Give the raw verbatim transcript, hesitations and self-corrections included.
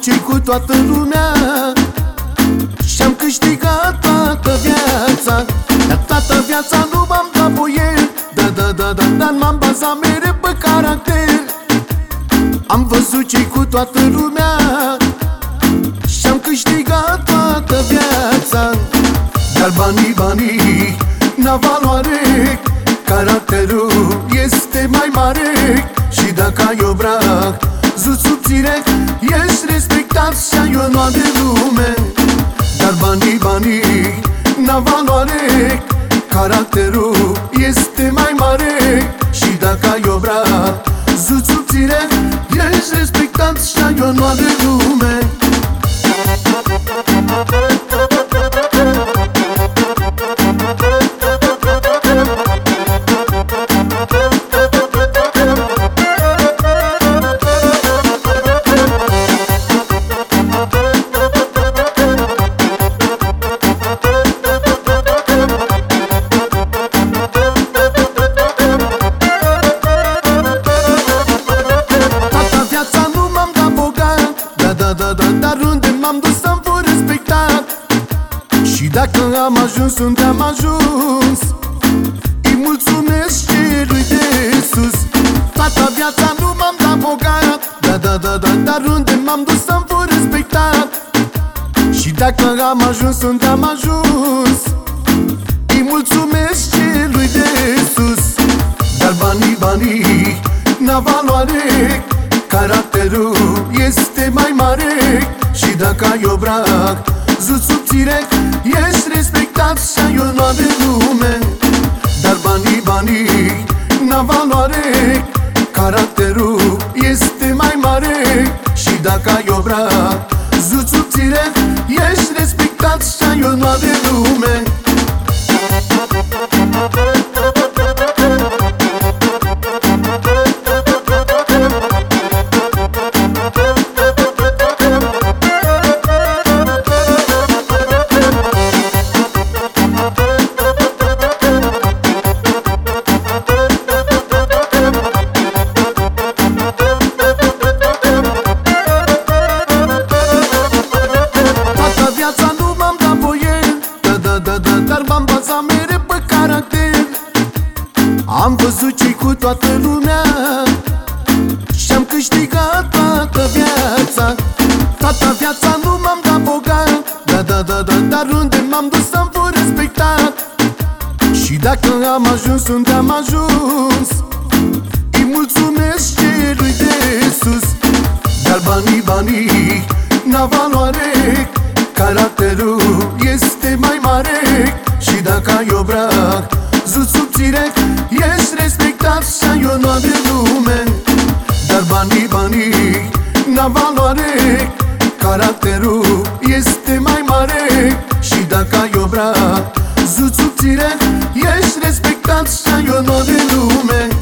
ce cu toată lumea și-am câștigat toată viața. Dar toată viața nu m-am dat voie, da, da, da, da, dar m-am bazat mereu pe caracter. Am văzut ce cu toată lumea și-am câștigat toată viața. Dar banii, banii n-au valoare, caracterul este mai mare. Și dacă ai obrag, zuți subțire, ești respectat și ai onoare de lume. Dar banii, banii n-au valoare, caracterul este mai mare. Și dacă ai obrag, zuți subțire, ești respectat și ai onoare de lume. Dar unde m-am dus să-mi fost respectat. Și dacă am ajuns unde am ajuns, îi mulțumesc celui de sus. Toată viața nu m-am dat bogat, da, da, da, da, dar unde m-am dus să-mi fost respectat. Și dacă am ajuns unde am ajuns, îi mulțumesc celui de sus. Dar banii, banii n-au valoare, caracterul este mai mare. Și dacă ai obrag, zuți subțire, ești respectat și ai onoare de lume. Dar banii, banii n-au valoare, caracterul este mai mare. Și dacă ai obrag, zuți subțire, ești respectat și ai onoare de lume. Dar m-am bazat mereu pe caracter. Am văzut ce-i cu toată lumea și-am câștigat toată viața. Toată viața nu m-am dat bogat, da, da, da, da, dar unde m-am dus să-mi fost respectat. Și dacă am ajuns unde am ajuns, îi mulțumesc celui de sus. Dar banii, banii n-au valoare, caracterul este mai mare. Și dacă ai obrag, zuți subțire, ești respectat și ai onoare de lume. Dar banii, banii n-au valoare, caracterul este mai mare. Și dacă ai obrag, zuți subțire, ești respectat și ai onoare de lume.